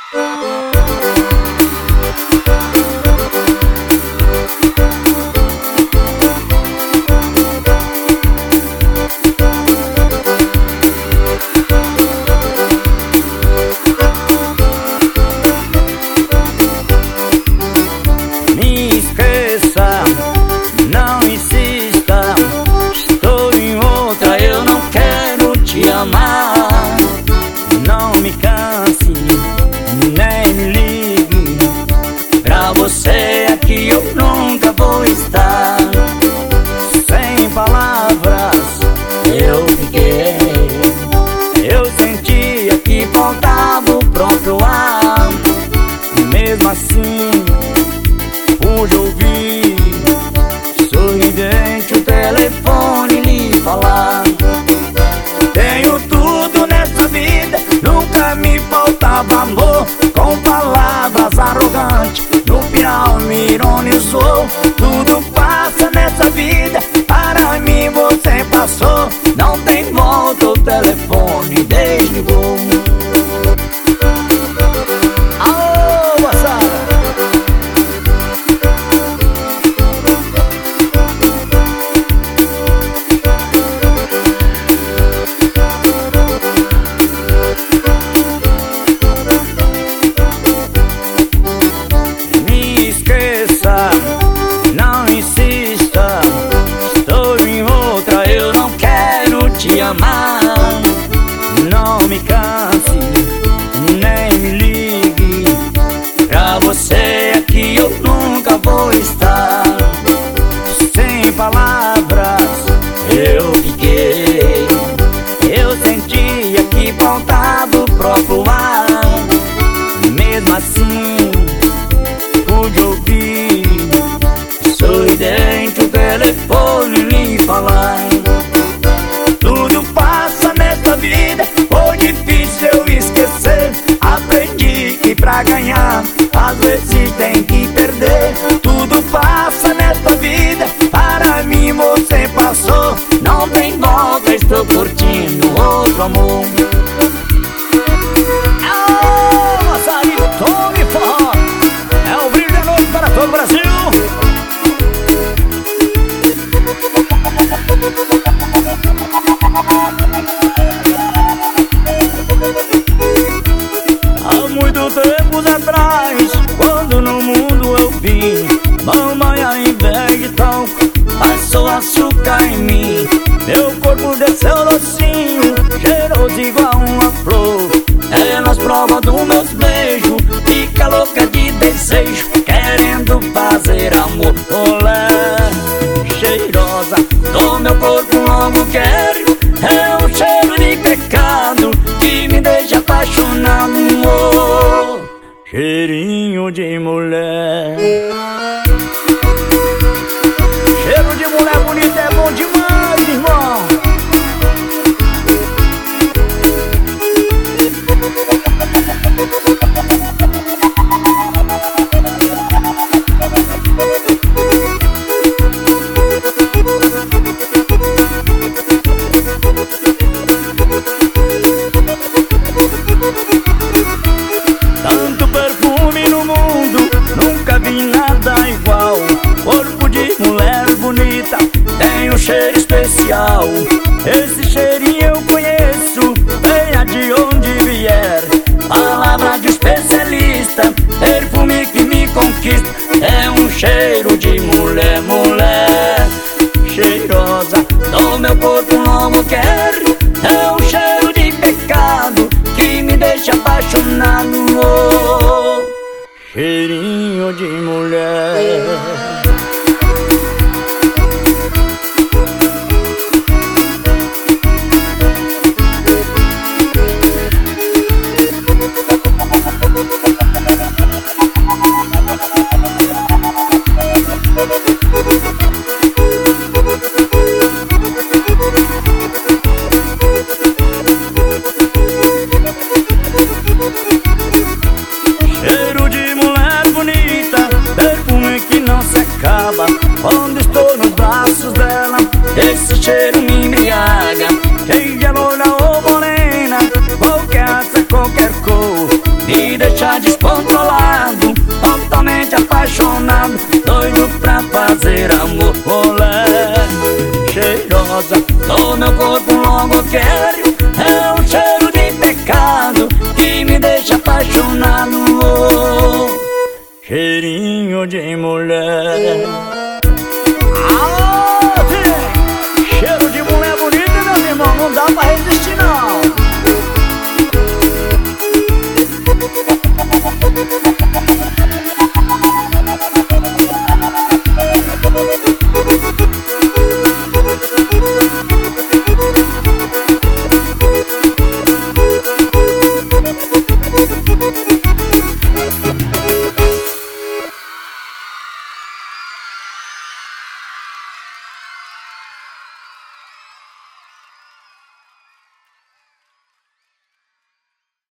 Não me canse, nem me ligue. Pra você aqui eu nunca vou estar. Sem palavras eu fiquei. Eu sentia que faltava o próprio ar. Mesmo assim pude ouvir sorridente o telefone lhe falar. Tenho tudo nessa vida, nunca me faltava amor. Com palavras arrogantes, no final me ironizou. Tudo passa nessa vida, para mim você passou. Não tem volta, o telefone desligou. Alô, moçada! Não insista, estou em outra, eu não quero te amar. Não me canse, nem me ligue. Pra você aqui eu nunca vou estar. Sem palavras eu fiquei. Eu sentia que faltava o próprio ar. Mesmo assim pude ouvir sorridente o telefone lhe falar. Tudo passa nesta vida, foi difícil eu esquecer. Aprendi que pra ganhar às vezes tem que perder. Tudo passa nesta vida, para mim você passou. Não tem volta, estou curtindo outro amor. Alô, moçada, tome forró. É o brilho da noite para todo o Brasil. Há muito tempos atrás, quando no mundo eu vim, mamãe ao invés de talco passou açúcar em mim. Meu corpo desceu docinho, cheiroso igual uma flor. Elas provam dos meus beijos, fica louca de desejo, querendo fazer amor. Olé, cheirosa do meu corpo logo quero. É um cheiro de pecado que me deixa apaixonado. Oh, cheirinho de mulher. Cheiro de mulher bonita é bom demais, irmão. Tanto perfume no mundo, nunca vi nada igual. Corpo de mulher bonita, tem um cheiro especial. Esse cheirinho eu conheço, venha de onde vier. Palavra de especialista, perfume que me conquista. É um cheiro de mulher, mulher cheirosa do meu corpo logo quero. É um cheiro de pecado que me deixa apaixonado. Oh, cheirinho de mulher. Cheiro de mulher bonita, perfume que não se acaba. Quando estou nos braços dela, esse cheiro me embriaga. Cheia de loura ou morena, qualquer raça, qualquer cor, me deixa descontrolado, totalmente apaixonado, doido pra fazer amor. Olé, cheirosa do meu corpo logo quero, é um cheiro de pecado que me deixa apaixonado. Oh, cheirinho de mulher.